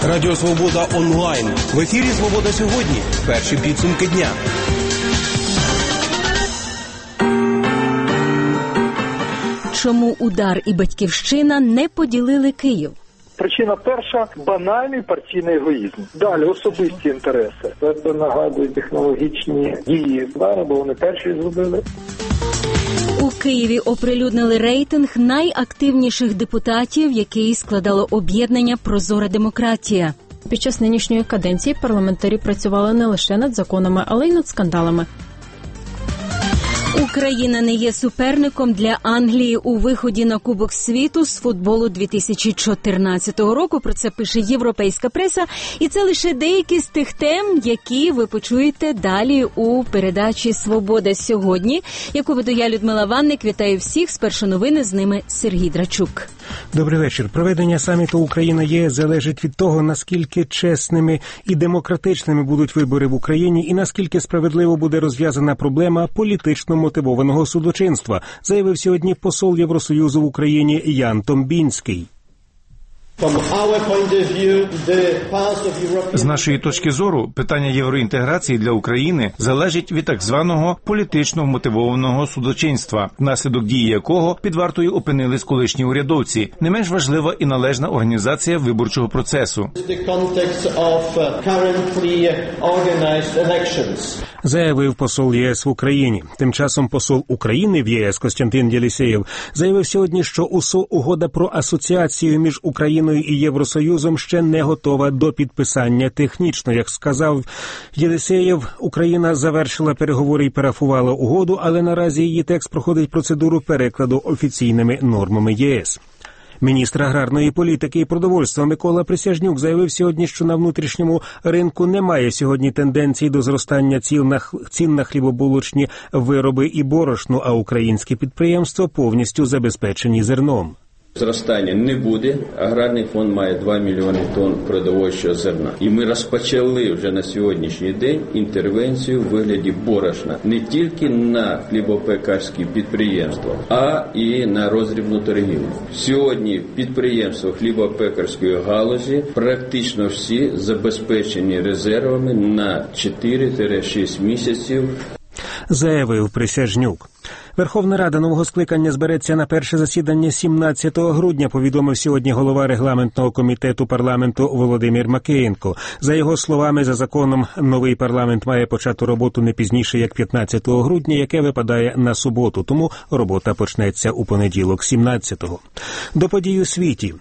Радіо Свобода онлайн. В ефірі «Свобода сьогодні». Перші підсумки дня. Чому «Удар» і «Батьківщина» не поділили Київ? Причина перша – банальний партійний егоїзм. Далі – особисті інтереси. Це нагадує технологічні дії Удару, бо вони перші зробили. У Києві оприлюднили рейтинг найактивніших депутатів, який складало об'єднання «Прозора демократія». Під час нинішньої каденції парламентарі працювали не лише над законами, але й над скандалами. Україна не є суперником для Англії у виході на Кубок світу з футболу 2014 року. Про це пише європейська преса. І це лише деякі з тих тем, які ви почуєте далі у передачі «Свобода сьогодні», яку веду я, Людмила Ванник. Вітаю всіх. Спершу новини, з ними Сергій Драчук. Добрий вечір. Проведення саміту Україна-ЄС залежить від того, наскільки чесними і демократичними будуть вибори в Україні і наскільки справедливо буде розв'язана проблема політично мотивованого судочинства, заявив сьогодні посол Євросоюзу в Україні Ян Томбінський. З нашої точки зору, питання євроінтеграції для України залежить від так званого політично мотивованого судочинства, внаслідок дії якого під вартою опинились колишні урядовці. Не менш важлива і належна організація виборчого процесу. Заявив посол ЄС в Україні. Тим часом посол України в ЄС Костянтин Єлісєєв заявив сьогодні, що угода про асоціацію між Україною і Євросоюзом ще не готова до підписання технічно. Як сказав Єлісєєв, Україна завершила переговори і парафувала угоду, але наразі її текст проходить процедуру перекладу офіційними нормами ЄС. Міністр аграрної політики і продовольства Микола Присяжнюк заявив сьогодні, що на внутрішньому ринку немає сьогодні тенденцій до зростання цін на хлібобулочні вироби і борошно, а українські підприємства повністю забезпечені зерном. Зростання не буде. Аграрний фонд має 2 мільйони тонн продовольчого зерна. І ми розпочали вже на сьогоднішній день інтервенцію в вигляді борошна не тільки на хлібопекарські підприємства, а і на роздрібну торгівлю. Сьогодні підприємства хлібопекарської галузі практично всі забезпечені резервами на 4-6 місяців. Заявив Присяжнюк. Верховна Рада нового скликання збереться на перше засідання 17 грудня, повідомив сьогодні голова регламентного комітету парламенту Володимир Макеєнко. За його словами, за законом, новий парламент має почати роботу не пізніше, як 15 грудня, яке випадає на суботу, тому робота почнеться у понеділок 17-го. До подій у світі.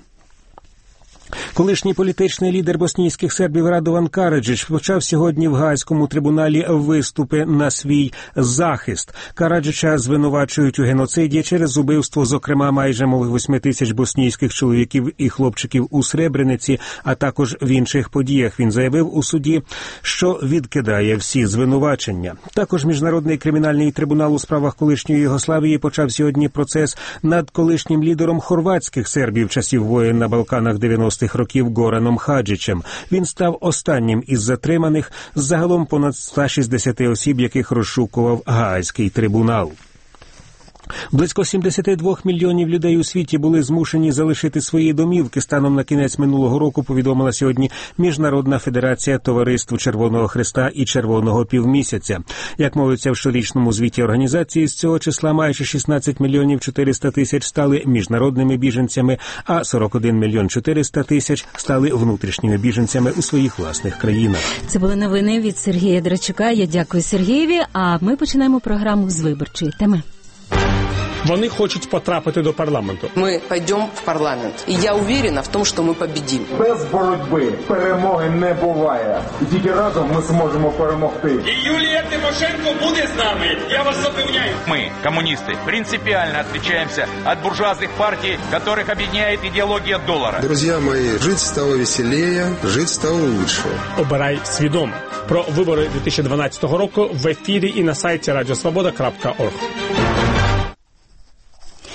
Колишній політичний лідер боснійських сербів Радован Караджич почав сьогодні в Гаазькому трибуналі виступи на свій захист. Караджича звинувачують у геноциді через убивство, зокрема, майже 8 тисяч боснійських чоловіків і хлопчиків у Сребрениці, а також в інших подіях. Він заявив у суді, що відкидає всі звинувачення. Також Міжнародний кримінальний трибунал у справах колишньої Югославії почав сьогодні процес над колишнім лідером хорватських сербів часів воєн на Балканах 90-х років Гораном Хаджичем. Він став останнім із затриманих з загалом понад 160 осіб, яких розшукував Гаазький трибунал. Близько 72 мільйонів людей у світі були змушені залишити свої домівки. Станом на кінець минулого року, повідомила сьогодні Міжнародна федерація товариств Червоного Хреста і Червоного Півмісяця. Як мовиться в щорічному звіті організації, з цього числа майже 16 мільйонів 400 тисяч стали міжнародними біженцями, а 41 мільйон 400 тисяч стали внутрішніми біженцями у своїх власних країнах. Це були новини від Сергія Драчука. Я дякую Сергієві, а ми починаємо програму з виборчої теми. Вони хочуть потрапити до парламенту. Ми підемо в парламент. І я впевнена в тому, що ми победимо. Без боротьби перемоги не буває. І тільки разом ми зможемо перемогти. І Юлія Тимошенко буде з нами. Я вас запевняю. Мы, коммунисты, принципиально отличаемся от буржуазных партий, которых объединяет идеология доллара. Друзья мои, жить стало веселее, жить стало лучше. Обирай свідомо. Про вибори 2012 року в ефірі і на сайті radiosvoboda.org.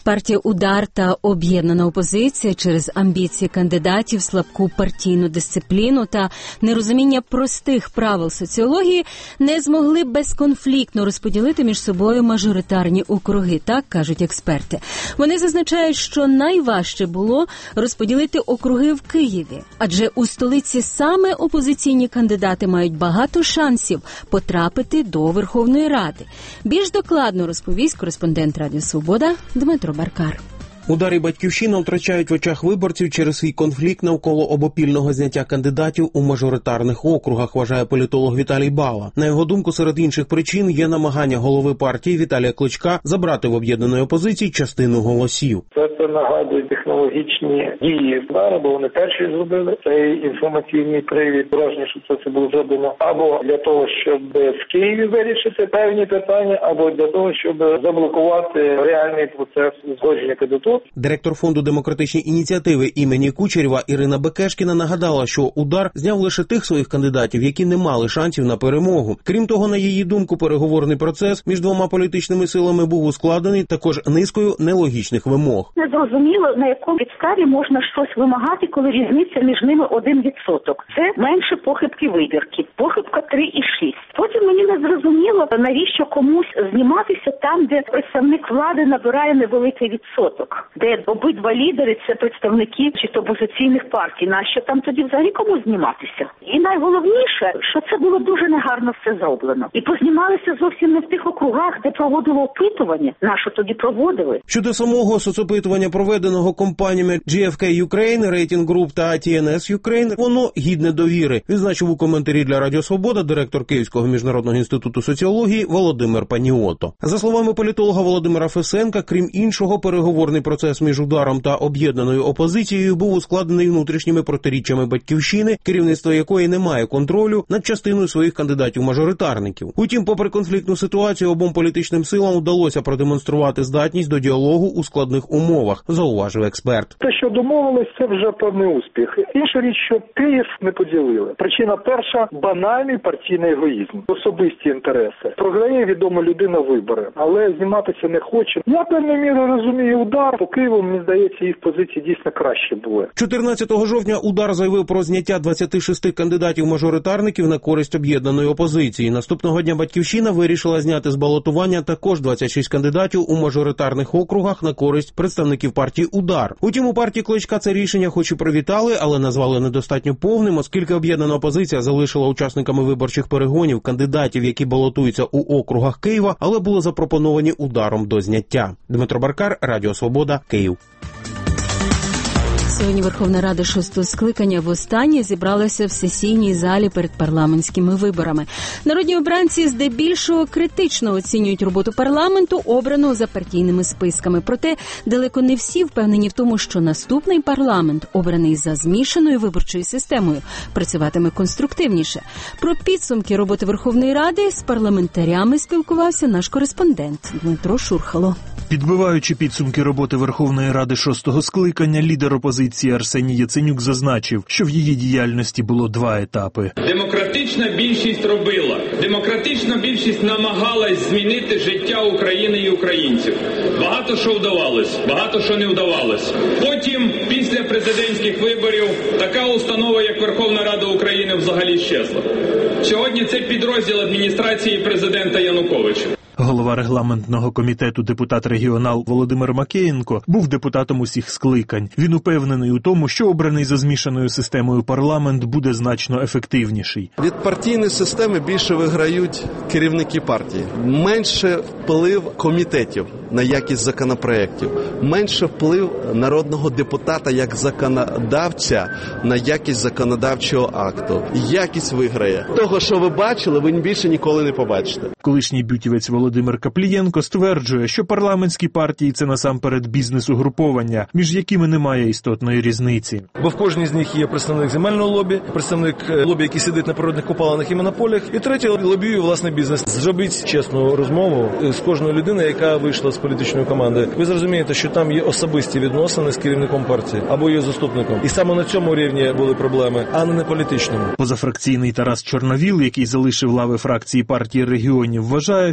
Партія «Удар» та об'єднана опозиція через амбіції кандидатів, слабку партійну дисципліну та нерозуміння простих правил соціології не змогли безконфліктно розподілити між собою мажоритарні округи, так кажуть експерти. Вони зазначають, що найважче було розподілити округи в Києві, адже у столиці саме опозиційні кандидати мають багато шансів потрапити до Верховної Ради. Більш докладно розповість кореспондент Радіо Свобода Дмитро Баркар. «Удар» і «Батьківщина» втрачають в очах виборців через свій конфлікт навколо обопільного зняття кандидатів у мажоритарних округах, вважає політолог Віталій Бала. На його думку, серед інших причин є намагання голови партії Віталія Кличка забрати в об'єднаної опозиції частину голосів. Це нагадує технологічні дії «Удара», бо вони перші зробили цей інформаційний привід. Враження, що це було зроблено або для того, щоб в Києві вирішити певні питання, або для того, щоб заблокувати реальний процес узгодження кандидатур. Директор фонду «Демократичні ініціативи» імені Кучерєва Ірина Бекешкіна нагадала, що «Удар» зняв лише тих своїх кандидатів, які не мали шансів на перемогу. Крім того, на її думку, переговорний процес між двома політичними силами був ускладений також низкою нелогічних вимог. Не зрозуміло, на якому підставі можна щось вимагати, коли різниця між ними 1%. Це менше похибки вибірки, похибка 3,6. Потім мені не зрозуміло, навіщо комусь зніматися там, де представник влади набирає невеликий відсоток, де обидва лідери – це представники чи то опозиційних партій. Нащо там тоді взагалі комусь зніматися? І найголовніше, що це було дуже негарно все зроблено. І познімалися зовсім не в тих округах, де проводило опитування. Нащо тоді проводили? Щодо самого соцопитування, проведеного компаніями GFK Ukraine, Rating Group та TNS Ukraine, воно гідне довіри, відзначив у коментарі для Радіо Свобода директор Київського міжнародного інституту соціології Володимир Паніото. За словами політолога Володимира Фесенка, крім іншого, переговорний процес між «Ударом» та об'єднаною опозицією був ускладнений внутрішніми протиріччями «Батьківщини», керівництво якої не має контролю над частиною своїх кандидатів-мажоритарників. Утім, попри конфліктну ситуацію, обом політичним силам вдалося продемонструвати здатність до діалогу у складних умовах, зауважив експерт. Те, що домовились, це вже певний успіх. Інша річ, що Київ не поділили. Причина перша – банальний партійний егоїзм, особисті інтереси. Програє відома людина вибори, але зніматися не хоче. Я певною мірою розумію «Удар». По Києву, мені здається, їх позиції дійсно краще були. 14 жовтня «Удар» заявив про зняття 26 кандидатів-мажоритарників на користь об'єднаної опозиції. Наступного дня «Батьківщина» вирішила зняти з балотування також 26 кандидатів у мажоритарних округах на користь представників партії «Удар». Утім, у партії Кличка це рішення хоч і привітали, але назвали недостатньо повним, оскільки об'єднана опозиція залишила учасниками виборчих перегонів кандидатів, які балотуються у округах Києва, але були запропоновані «Ударом» до зняття. Дмитро Баркар, Радіо Свобода, Київ. Сьогодні Верховна Рада 6-го скликання востаннє зібралася в сесійній залі перед парламентськими виборами. Народні обранці здебільшого критично оцінюють роботу парламенту, обраного за партійними списками. Проте далеко не всі впевнені в тому, що наступний парламент, обраний за змішаною виборчою системою, працюватиме конструктивніше. Про підсумки роботи Верховної Ради з парламентарями спілкувався наш кореспондент Дмитро Шурхало. Підбиваючи підсумки роботи Верховної Ради 6-го скликання, лідер опозиції Арсеній Яценюк зазначив, що в її діяльності було два етапи. Демократична більшість робила. Демократична більшість намагалась змінити життя України і українців. Багато що вдавалось, багато що не вдавалось. Потім, після президентських виборів, така установа, як Верховна Рада України, взагалі щезла. Сьогодні це підрозділ адміністрації президента Януковича. Голова регламентного комітету депутат-регіонал Володимир Макеєнко був депутатом усіх скликань. Він упевнений у тому, що обраний за змішаною системою парламент буде значно ефективніший. Від партійної системи більше виграють керівники партії. Менше вплив комітетів на якість законопроєктів. Менше вплив народного депутата як законодавця на якість законодавчого акту. Якість виграє. Того, що ви бачили, ви більше ніколи не побачите. Колишній бютівець Володимир Каплієнко стверджує, що парламентські партії – це насамперед бізнес-угруповання, між якими немає істотної різниці. Бо в кожній з них є представник земельного лобі, представник лобі, який сидить на природних копалинах і монополіях, і третій лобіює власний бізнес. Зробіть чесну розмову з кожною людиною, яка вийшла з політичної команди. Ви зрозумієте, що там є особисті відносини з керівником партії або її заступником. І саме на цьому рівні були проблеми, а не на політичному. Позафракційний Тарас Чорновіл, який залишив лави фракції партії регіонів, вважає, що суто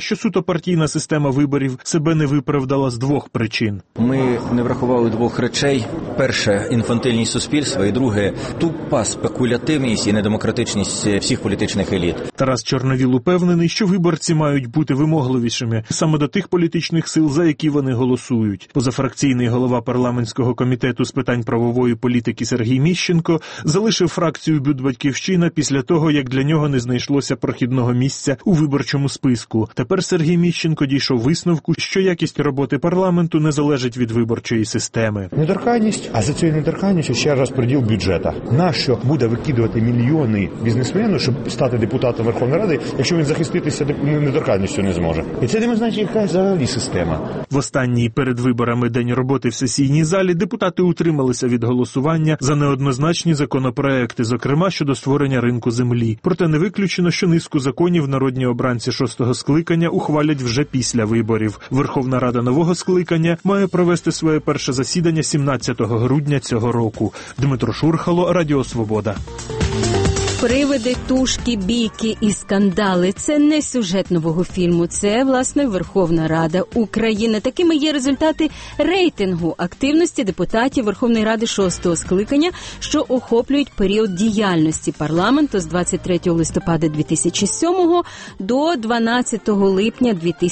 однопартійна система виборів себе не виправдала з двох причин. Ми не врахували двох речей. Перше – інфантильність суспільства, і друге – тупа спекулятивність і недемократичність всіх політичних еліт. Тарас Чорновіл упевнений, що виборці мають бути вимогливішими саме до тих політичних сил, за які вони голосують. Позафракційний голова парламентського комітету з питань правової політики Сергій Міщенко залишив фракцію «Бют-Батьківщина» після того, як для нього не знайшлося прохідного місця у виборчому списку. Тепер Сергій Міщенко дійшов висновку, що якість роботи парламенту не залежить від виборчої системи. Недоторканність, а за цією недоторканністю ще розподіл бюджету. Нащо буде викидувати мільйони бізнесмену, щоб стати депутатом Верховної Ради, якщо він захиститися недоторканністю не зможе? І це не значить, яка взагалі система. В останній перед виборами день роботи в сесійній залі депутати утрималися від голосування за неоднозначні законопроекти, зокрема щодо створення ринку землі. Проте не виключено, що низку законів народні обранці 6-го скликання ухвалять вже після виборів. Верховна Рада нового скликання має провести своє перше засідання 17 грудня цього року. Дмитро Шурхало, Радіо Свобода. Привиди, тушки, бійки і скандали – це не сюжет нового фільму, це, власне, Верховна Рада України. Такими є результати рейтингу активності депутатів Верховної Ради 6-го скликання, що охоплюють період діяльності парламенту з 23 листопада 2007 до 12 липня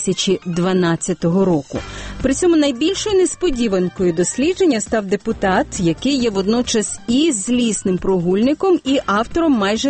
2012 року. При цьому найбільшою несподіванкою дослідження став депутат, який є водночас і злісним прогульником, і автором майже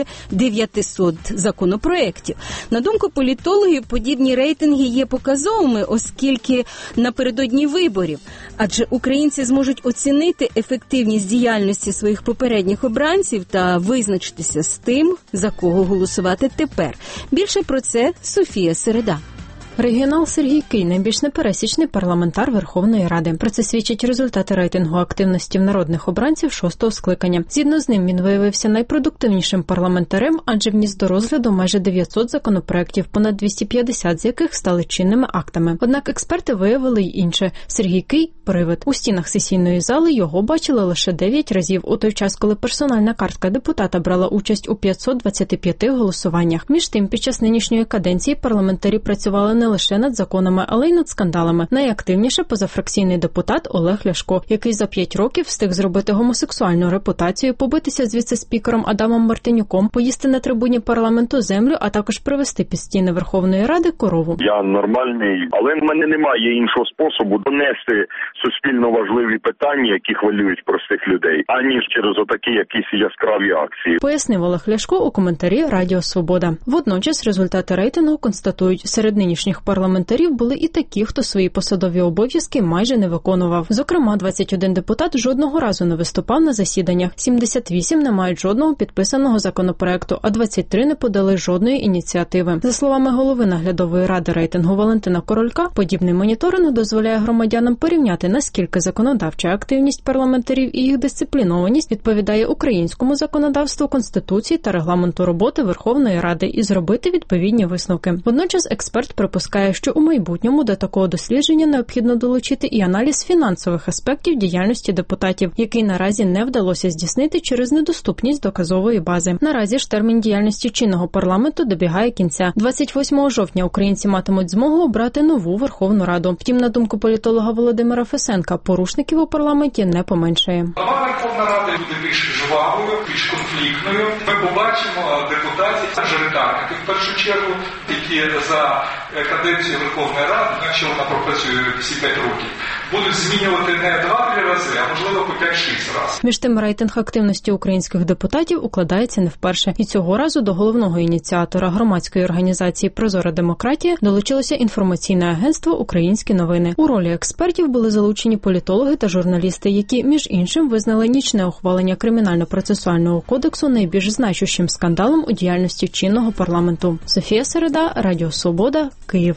900 законопроєктів. На думку політологів, подібні рейтинги є показовими, оскільки напередодні виборів. Адже українці зможуть оцінити ефективність діяльності своїх попередніх обранців та визначитися з тим, за кого голосувати тепер. Більше про це Софія Середа. Регіонал Сергій Кий – найбільш непересічний парламентар Верховної Ради. Про це свідчать результати рейтингу активності народних обранців 6-го скликання. Згідно з ним, він виявився найпродуктивнішим парламентарем, адже вніс до розгляду майже 900 законопроєктів, понад 250 з яких стали чинними актами. Однак експерти виявили й інше. Сергій Кий – привид. У стінах сесійної зали його бачили лише 9 разів, у той час, коли персональна картка депутата брала участь у 525 голосуваннях. Між тим, під час нинішньої каденції парламентарі працювали не лише над законами, але й над скандалами. Найактивніше позафракційний депутат Олег Ляшко, який за 5 років встиг зробити гомосексуальну репутацію, побитися з віце-спікером Адамом Мартинюком, поїсти на трибуні парламенту землю, а також привести під стіни Верховної Ради корову. Я нормальний, але в мене немає іншого способу донести суспільно важливі питання, які хвилюють простих людей, аніж через отакі якісь яскраві акції. Пояснив Олег Ляшко у коментарі Радіо Свобода. Водночас результати рейтингу констатують, серед нинішніх парламентарів були і такі, хто свої посадові обов'язки майже не виконував. Зокрема, 21 депутат жодного разу не виступав на засіданнях, 78 не мають жодного підписаного законопроекту, а 23 не подали жодної ініціативи. За словами голови наглядової ради рейтингу Валентина Королька, подібний моніторинг дозволяє громадянам порівняти, наскільки законодавча активність парламентарів і їх дисциплінованість відповідає українському законодавству, Конституції та регламенту роботи Верховної Ради і зробити відповідні висновки. Водночас експерт припускає, що у майбутньому до такого дослідження необхідно долучити і аналіз фінансових аспектів діяльності депутатів, який наразі не вдалося здійснити через недоступність доказової бази. Наразі ж термін діяльності чинного парламенту добігає кінця. 28 жовтня українці матимуть змогу обрати нову Верховну Раду. Втім, на думку політолога Володимира Фесенка, порушників у парламенті не поменшає. Нова Верховна Рада буде більш жвавою, більш конфліктною. Ми побачимо депутатів, мажоритарників в першу чергу, які за каденцію Верховної Ради, якщо вона пропрацює всі 5 років, будуть змінювати не 2-3 рази, а можливо по 5-6 разів. Між тим, рейтинг активності українських депутатів укладається не вперше. І цього разу до головного ініціатора громадської організації «Прозора демократія» долучилося інформаційне агентство «Українські новини». У ролі експертів були залучені політологи та журналісти, які, між іншим, визнали нічне ухвалення Кримінально-процесуального кодексу найбільш значущим скандалом у діяльності чинного парламенту. Софія Середа, Радіо Свобода, Київ.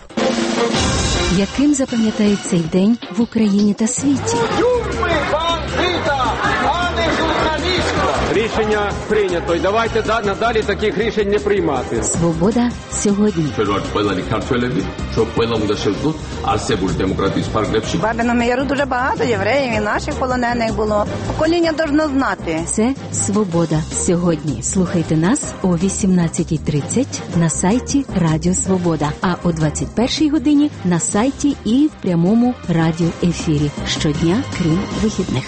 Яким запам'ятають цей день в Україні та світі? Тюрми бандита, а не журналістка! Річ Рішення прийнято. І давайте надалі таких рішень не приймати. Свобода сьогодні. В Бабиному Яру дуже багато євреїв і наших полонених було. Покоління должно знати. Це Свобода сьогодні. Слухайте нас о 18:30 на сайті Радіо Свобода, а о 21:00 годині на сайті і в прямому радіоефірі. Щодня, крім вихідних.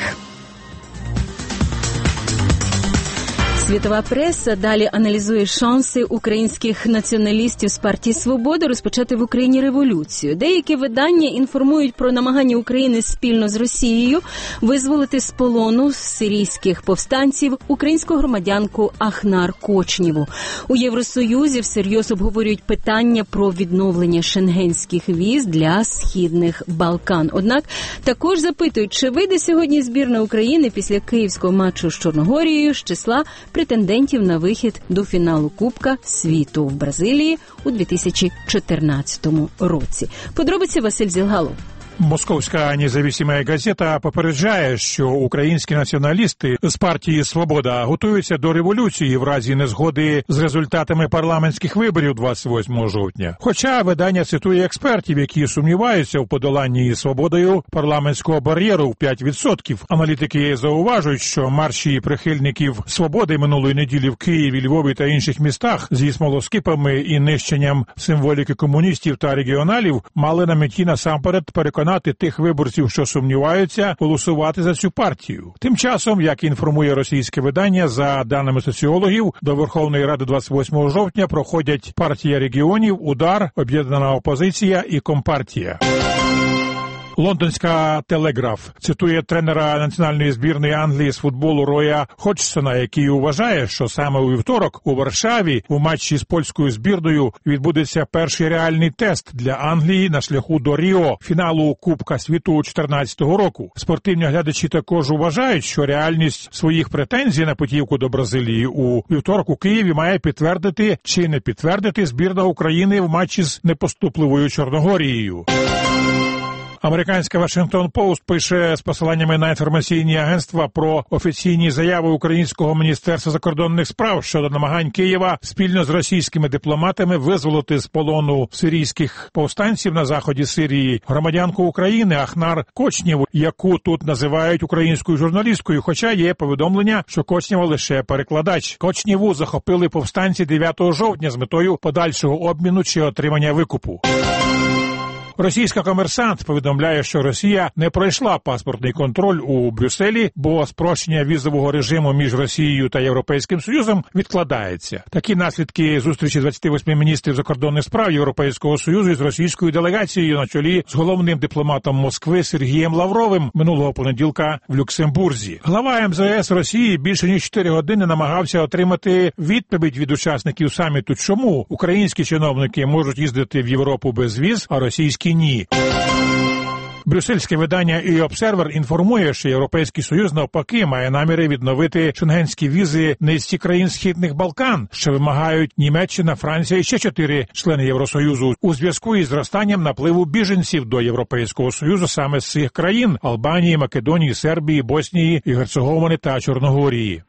Світова преса далі аналізує шанси українських націоналістів з партії «Свобода» розпочати в Україні революцію. Деякі видання інформують про намагання України спільно з Росією визволити з полону сирійських повстанців українську громадянку Ахнар Кочнєву. У Євросоюзі всерйоз обговорюють питання про відновлення шенгенських віз для Східних Балкан. Однак також запитують, чи вийде сьогодні збірна України після київського матчу з Чорногорією з числа претендентів на вихід до фіналу Кубка світу в Бразилії у 2014 році. Подробиці Василь Зілгалов. Московська независима газета попереджає, що українські націоналісти з партії «Свобода» готуються до революції в разі незгоди з результатами парламентських виборів 28 жовтня. Хоча видання цитує експертів, які сумніваються в подоланні «Свободою» парламентського бар'єру в 5%. Аналітики зауважують, що марші прихильників «Свободи» минулої неділі в Києві, Львові та інших містах зі смолоскипами і нищенням символіки комуністів та регіоналів мали на меті насамперед переконати тих виборців, що сумніваються, голосувати за цю партію. Тим часом, як інформує російське видання, за даними соціологів, до Верховної Ради 28 жовтня проходять партія регіонів, «Удар», Об'єднана опозиція і Компартія. Лондонська «Телеграф» цитує тренера національної збірної Англії з футболу Роя Ходжсона, який вважає, що саме у вівторок у Варшаві у матчі з польською збірною відбудеться перший реальний тест для Англії на шляху до Ріо, фіналу Кубка світу 2014 року. Спортивні глядачі також вважають, що реальність своїх претензій на путівку до Бразилії у вівторок у Києві має підтвердити чи не підтвердити збірна України в матчі з непоступливою Чорногорією. Американська «Вашингтон Пост» пише з посиланнями на інформаційні агентства про офіційні заяви українського Міністерства закордонних справ щодо намагань Києва спільно з російськими дипломатами визволити з полону сирійських повстанців на заході Сирії громадянку України Ахнар Кочнєву, яку тут називають українською журналісткою, хоча є повідомлення, що Кочнєва лише перекладач. Кочнєву захопили повстанці 9 жовтня з метою подальшого обміну чи отримання викупу. Російська «Комерсант» повідомляє, що Росія не пройшла паспортний контроль у Брюсселі, бо спрощення візового режиму між Росією та Європейським Союзом відкладається. Такі наслідки зустрічі 28 міністрів закордонних справ Європейського Союзу із російською делегацією на чолі з головним дипломатом Москви Сергієм Лавровим минулого понеділка в Люксембурзі. Глава МЗС Росії більше ніж 4 години намагався отримати відповідь від учасників саміту, чому українські чиновники можуть їздити в Європу без віз, а російські ні. Брюссельське видання «E-Observer» інформує, що Європейський Союз навпаки має наміри відновити шенгенські візи низці країн Східних Балкан, що вимагають Німеччина, Франція і ще 4 члени Євросоюзу у зв'язку із зростанням напливу біженців до Європейського Союзу саме з цих країн – Албанії, Македонії, Сербії, Боснії і Герцеговини та Чорногорії.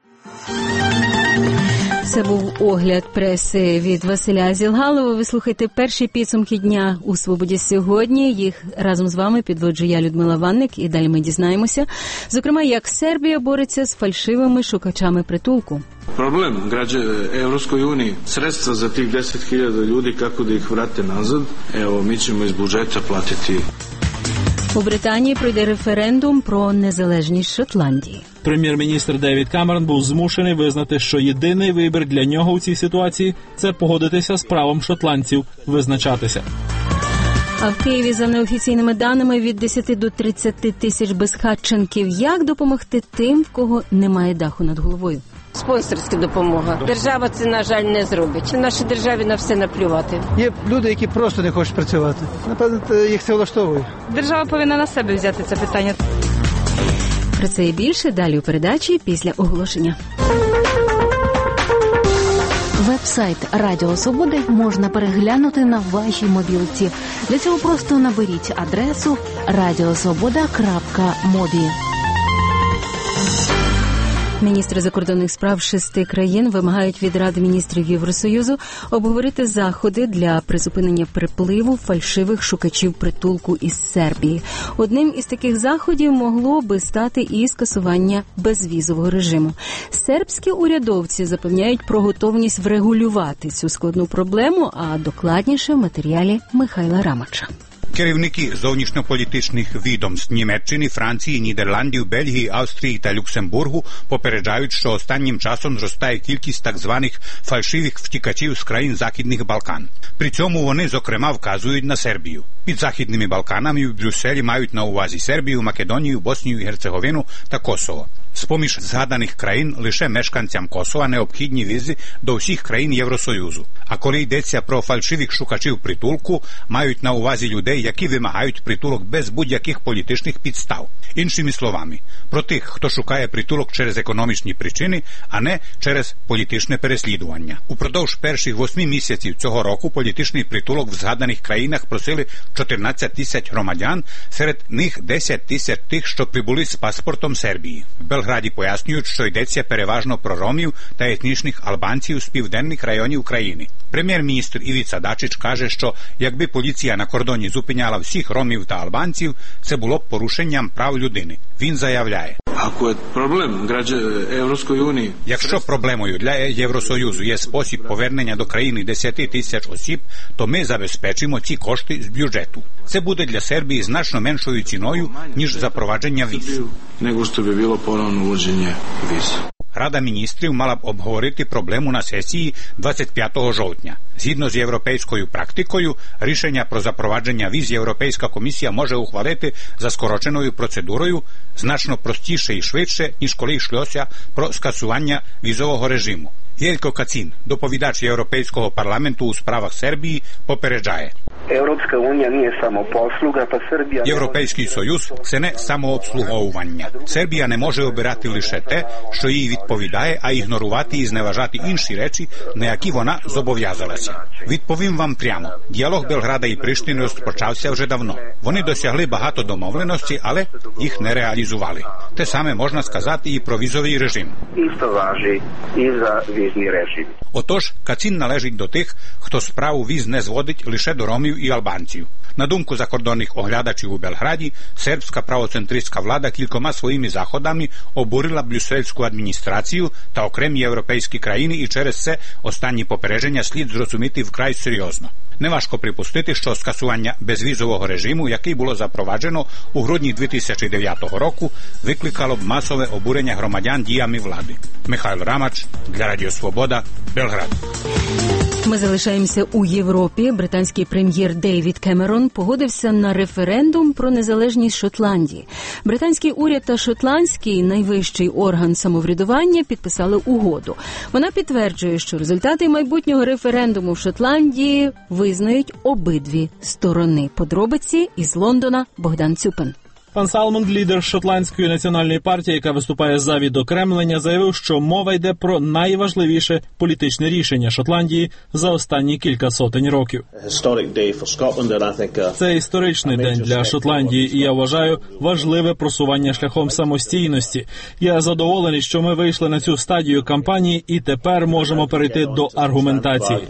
Це був огляд преси від Василя Зілгалова. Ви слухаєте перші підсумки дня у «Свободі сьогодні». Їх разом з вами підводжу я, Людмила Ванник, і далі ми дізнаємося, зокрема, як Сербія бореться з фальшивими шукачами притулку. Problem Evropskoj uniji, sredstva za tih 10.000 ljudi, kako da ih vrate nazad, evo, mi ćemo iz budžeta platiti. У Британії пройде референдум про незалежність Шотландії. Прем'єр-міністр Девід Камерон був змушений визнати, що єдиний вибір для нього у цій ситуації – це погодитися з правом шотландців визначатися. А в Києві, за неофіційними даними, від 10 до 30 тисяч безхатченків. Як допомогти тим, в кого немає даху над головою? Спонсорська допомога. Держава це, на жаль, не зробить. В нашій державі на все наплювати. Є люди, які просто не хочуть працювати. Напевно, їх це влаштовує. Держава повинна на себе взяти це питання. Про це і більше далі у передачі після оголошення. Веб-сайт Радіо Свободи можна переглянути на вашій мобілці. Для цього просто наберіть адресу radiosvoboda.mobi. Міністри закордонних справ 6 країн вимагають від Ради міністрів Євросоюзу обговорити заходи для призупинення припливу фальшивих шукачів притулку із Сербії. Одним із таких заходів могло би стати і скасування безвізового режиму. Сербські урядовці запевняють про готовність врегулювати цю складну проблему, а докладніше в матеріалі Михайла Рамача. Керівники зовнішньополітичних відомств Німеччини, Франції, Нідерландів, Бельгії, Австрії та Люксембургу попереджають, що останнім часом зростає кількість так званих фальшивих втікачів з країн Західних Балкан. При цьому вони, зокрема, вказують на Сербію. Під Західними Балканами в Брюсселі мають на увазі Сербію, Македонію, Боснію і Герцеговину та Косово. З-поміж згаданих країн лише мешканцям Косова необхідні візи до всіх країн Євросоюзу. А коли йдеться про фальшивих шукачів притулку, мають на увазі людей, які вимагають притулок без будь-яких політичних підстав. Іншими словами, про тих, хто шукає притулок через економічні причини, а не через політичне переслідування. Упродовж перших 8 місяців цього року політичний притулок в згаданих країнах просили 14 тисяч громадян, серед них 10 тисяч тих, що прибули з паспортом Сербії. В Белграді пояснюють, що йдеться переважно про ромів та етнічних албанців з південних районів країни. Прем'єр-міністр Івіца Дачич каже, що якби поліція на кордоні зупиняла всіх ромів та албанців, це було б порушенням прав людини. Він заявляє: якщо проблемою для Євросоюзу є спосіб повернення до країни 10 тисяч осіб, то ми забезпечимо ці кошти з бюджету. Це буде для Сербії значно меншою ціною, ніж запровадження віз. Рада міністрів мала б обговорити проблему на сесії 25 жовтня. Згідно з європейською практикою, рішення про запровадження віз Європейська комісія може ухвалити за скороченою процедурою значно простіше і швидше, ніж коли йшлося про скасування візового режиму. Єлько Кацін, доповідач Європейського парламенту у справах Сербії, попереджає: Європейський Союз – це не самообслуговування. Сербія не може обирати лише те, що їй відповідає, а ігнорувати і зневажати інші речі, на які вона зобов'язалася. Відповім вам прямо. Діалог Белграда і Приштини розпочався вже давно. Вони досягли багато домовленостей, але їх не реалізували. Те саме можна сказати і про візовий режим. Отож, Кацін належить до тих, хто справу віз не зводить лише до ромів і албанців. На думку закордонних оглядачів у Белграді, сербська правоцентристська влада кількома своїми заходами обурила брюссельську адміністрацію та окремі європейські країни, і через це останні попередження слід зрозуміти вкрай серйозно. Неважко припустити, що скасування безвізового режиму, який було запроваджено у грудні 2009 року, викликало б масове обурення громадян діями влади. Михайло Рамач для Радіо Свобода, Белград. Ми залишаємося у Європі. Британський прем'єр Дейвід Кемерон погодився на референдум про незалежність Шотландії. Британський уряд та шотландський найвищий орган самоврядування підписали угоду. Вона підтверджує, що результати майбутнього референдуму в Шотландії визнають обидві сторони. Подробиці із Лондона Богдан Цюпин. Пан Салмонд, лідер шотландської національної партії, яка виступає за відокремлення, заявив, що мова йде про найважливіше політичне рішення Шотландії за останні кілька сотень років. Це історичний день для Шотландії, і я вважаю важливе просування шляхом самостійності. Я задоволений, що ми вийшли на цю стадію кампанії і тепер можемо перейти до аргументації.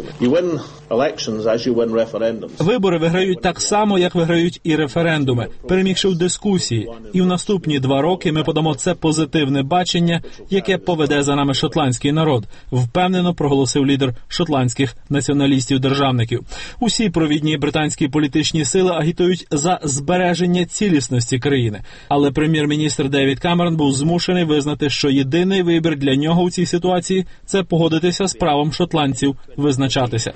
Вибори виграють так само, як виграють і референдуми, перемігши в дискусії. І в наступні 2 роки ми подамо це позитивне бачення, яке поведе за нами шотландський народ, впевнено проголосив лідер шотландських націоналістів-державників. Усі провідні британські політичні сили агітують за збереження цілісності країни. Але прем'єр-міністр Девід Камерон був змушений визнати, що єдиний вибір для нього у цій ситуації – це погодитися з правом шотландців визначатися.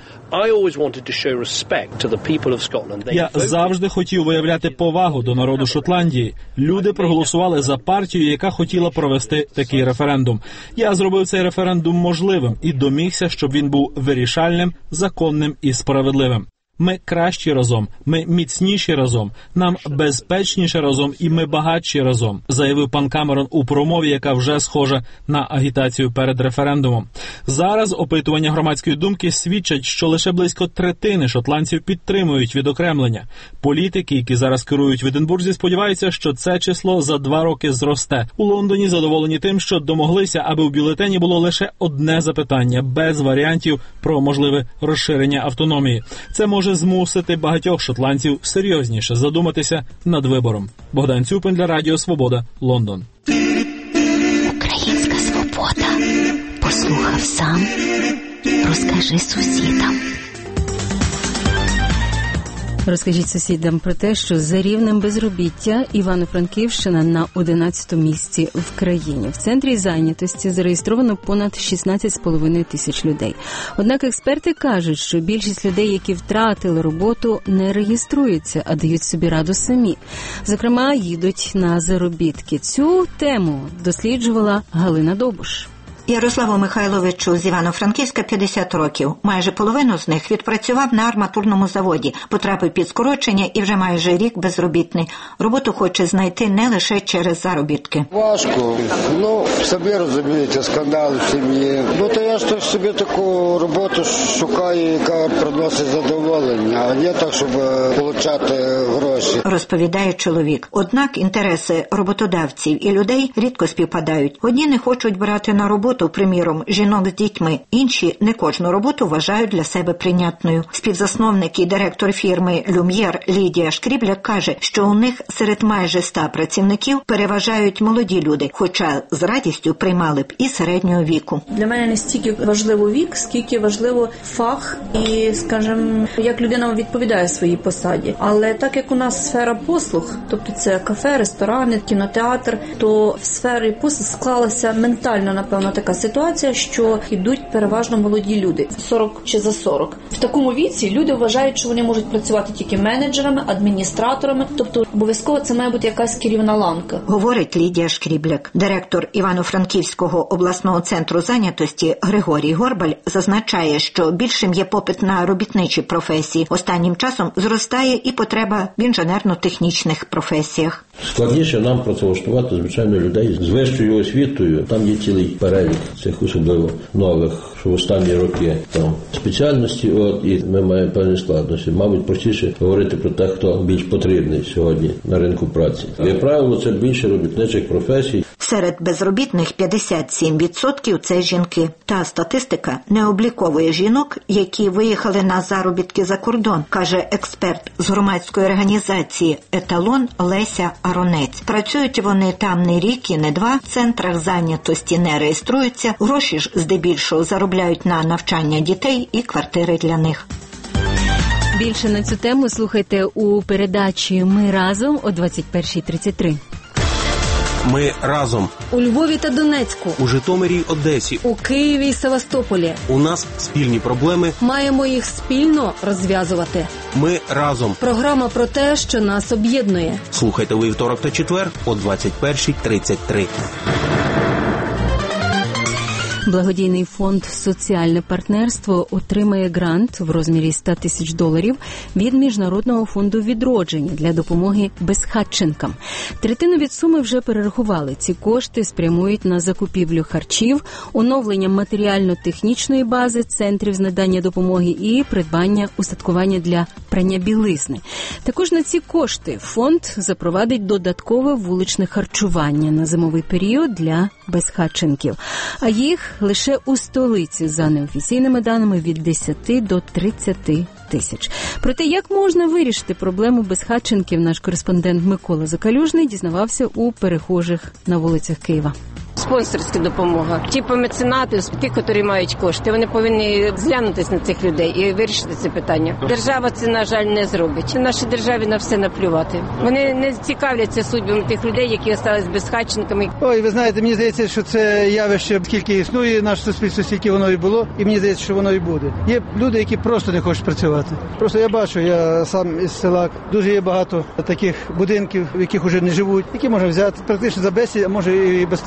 Я завжди хотів виявляти повагу до народу Шотландії. Люди проголосували за партію, яка хотіла провести такий референдум. Я зробив цей референдум можливим і домігся, щоб він був вирішальним, законним і справедливим. Ми кращі разом, ми міцніші разом, нам безпечніше разом і ми багатші разом, заявив пан Камерон у промові, яка вже схожа на агітацію перед референдумом. Зараз опитування громадської думки свідчать, що лише близько третини шотландців підтримують відокремлення. Політики, які зараз керують в Единбурзі, сподіваються, що це число за 2 роки зросте. У Лондоні задоволені тим, що домоглися, аби в бюлетені було лише одне запитання, без варіантів про можливе розширення автономії. Це може змусити багатьох шотландців серйозніше задуматися над вибором. Богдан Цюпин для Радіо Свобода, Лондон. Українська свобода. Послухав сам. Розкажи сусідам. Розкажіть сусідам про те, що за рівнем безробіття Івано-Франківщина на 11-му місці в країні. В центрі зайнятості зареєстровано понад 16,5 тисяч людей. Однак експерти кажуть, що більшість людей, які втратили роботу, не реєструються, а дають собі раду самі. Зокрема, їдуть на заробітки. Цю тему досліджувала Галина Добуш. Ярославу Михайловичу з Івано-Франківська 50 років. Майже половину з них відпрацював на арматурному заводі, потрапив під скорочення і вже майже рік безробітний. Роботу хоче знайти не лише через заробітки. Важко. В собі, розумієте, скандали в сім'ї. То я ж собі таку роботу шукаю, яка приносить задоволення, а не так, щоб отримати гроші. Розповідає чоловік. Однак інтереси роботодавців і людей рідко співпадають. Одні не хочуть брати на роботу, приміром, жінок з дітьми. Інші не кожну роботу вважають для себе прийнятною. Співзасновник і директор фірми «Люм'єр» Лідія Шкрібляк каже, що у них серед майже 100 працівників переважають молоді люди, хоча з радістю приймали б і середнього віку. Для мене не стільки важливо вік, скільки важливо фах і, скажімо, як людина відповідає своїй посаді. Але так як у нас сфера послуг, тобто це кафе, ресторани, кінотеатр, то в сфері послуг склалася ментально, напевно, така ситуація, що йдуть переважно молоді люди, 40 чи за 40. В такому віці люди вважають, що вони можуть працювати тільки менеджерами, адміністраторами, тобто обов'язково це має бути якась керівна ланка. Говорить Лідія Шкрібляк. Директор Івано-Франківського обласного центру зайнятості Григорій Горбаль зазначає, що більшим є попит на робітничі професії. Останнім часом зростає і потреба в інженерно-технічних професіях. Складніше нам працевлаштувати, звичайно, людей з вищою освітою. Там є цілий перелік цих особливо нових, що в останні роки там спеціальності, і ми маємо певні складності. Мабуть, простіше говорити про те, хто більш потрібний сьогодні на ринку праці. Як правило, це більше робітничих професій. Серед безробітних 57% – це жінки. Та статистика не обліковує жінок, які виїхали на заробітки за кордон, каже експерт з громадської організації «Еталон» Леся Аронець. Працюють вони там не рік і не 2, в центрах зайнятості не реєструються, гроші ж здебільшого заробляють на навчання дітей і квартири для них. Більше на цю тему слухайте у передачі «Ми разом» о 21:33. Ми разом. У Львові та Донецьку. У Житомирі й Одесі. У Києві й Севастополі. У нас спільні проблеми. Маємо їх спільно розв'язувати. Ми разом. Програма про те, що нас об'єднує. Слухайте у вівторок та четвер о 21:33. Благодійний фонд «Соціальне партнерство» отримає грант в розмірі $100 тисяч від Міжнародного фонду відродження для допомоги безхатченкам. Третину від суми вже перерахували. Ці кошти спрямують на закупівлю харчів, оновлення матеріально-технічної бази центрів з надання допомоги і придбання устаткування для прання білизни. Також на ці кошти фонд запровадить додаткове вуличне харчування на зимовий період для безхатченків. А їх лише у столиці, за неофіційними даними, від 10 до 30 тисяч. Про те, як можна вирішити проблему безхатченків, наш кореспондент Микола Закалюжний дізнавався у перехожих на вулицях Києва. Спонсорська допомога. Ті по меценати, ті, які мають кошти, вони повинні зглянутися на цих людей і вирішити це питання. Держава це, на жаль, не зробить. Нашій державі на все наплювати. Вони не цікавляться судьбами тих людей, які залишились безхатченками. Ой, ви знаєте, мені здається, що це явище, скільки існує наше суспільство, скільки воно і було, і мені здається, що воно і буде. Є люди, які просто не хочуть працювати. Просто я бачу, я сам із села, дуже є багато таких будинків, в яких вже не живуть, які можна взяти практично за безцінь, а може і безплатно.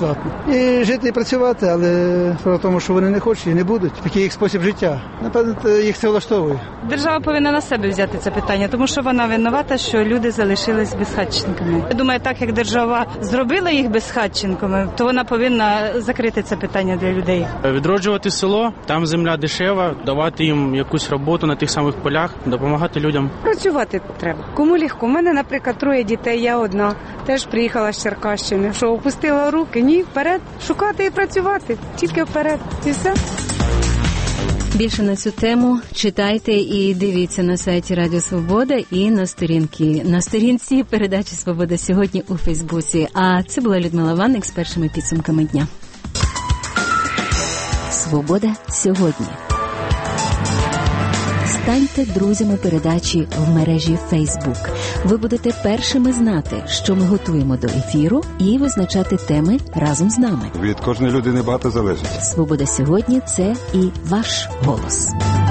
І жити, і працювати, але справа в тому, що вони не хочуть і не будуть. Такий їх спосіб життя. Напевно, їх це влаштовує. Держава повинна на себе взяти це питання, тому що вона винувата, що люди залишились безхатченками. Я думаю, так як держава зробила їх безхатченками, то вона повинна закрити це питання для людей. Відроджувати село, там земля дешева, давати їм якусь роботу на тих самих полях, допомагати людям. Працювати треба. Кому легко. У мене, наприклад, 3 дітей, я одна. Теж приїхала з Черкащини. Що, опустила руки? Ні, вперед. Шукати і працювати. Тільки вперед. І все. Більше на цю тему читайте і дивіться на сайті Радіо Свобода і на сторінці передачі «Свобода сьогодні» у Фейсбуці. А це була Людмила Ванник з першими підсумками дня. «Свобода сьогодні». Станьте друзями передачі в мережі Facebook. Ви будете першими знати, що ми готуємо до ефіру, і визначати теми разом з нами. Від кожної людини багато залежить. «Свобода сьогодні» – це і ваш голос.